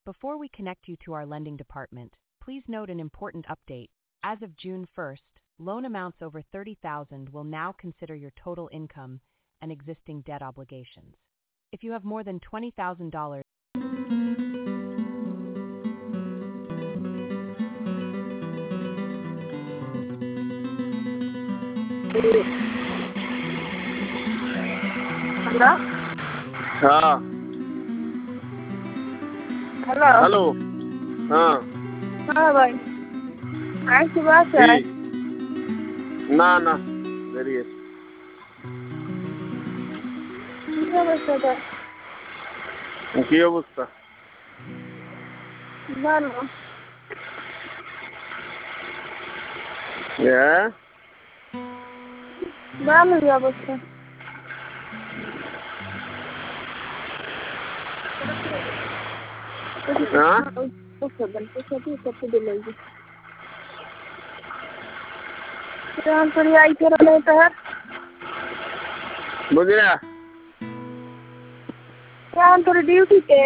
Before we connect you to our lending department, please note an important update. As of June 1st, loan amounts over $30,000 will now consider your total income and existing debt obligations. If you have more than $20,000, hello हाँ hello hello हाँ हाँ भाई आज की बात है ठीक ना ना मेरी है क्या बच्चा था কি অবস্থা ভালো হ্যাঁ ভালো অবস্থা হ্যাঁ आई कर रहे हैं বুঝলা क्या थोड़ी ड्यूटी पे